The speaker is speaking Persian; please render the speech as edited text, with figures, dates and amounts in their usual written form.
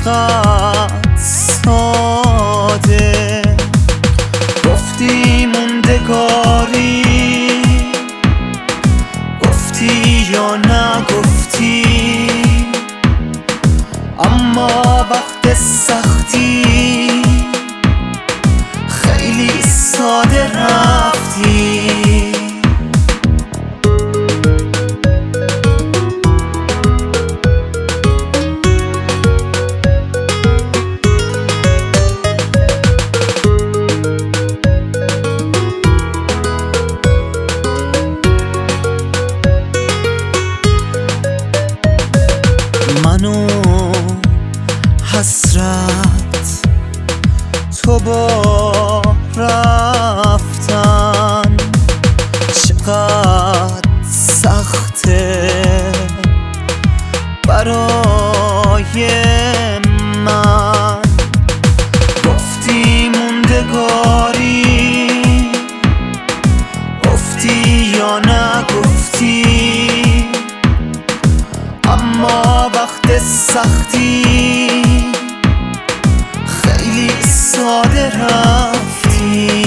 چقدر ساده گفتی موندگاری، گفتی یا نگفتی، اما وقت سختی خیلی ساده رفتی. منو حسرت تو با رفتن چقدر سخته برای من. گفتی موندگاری، گفتی یا نگفتی، اما وقت سختی خیلی ساده رفتی.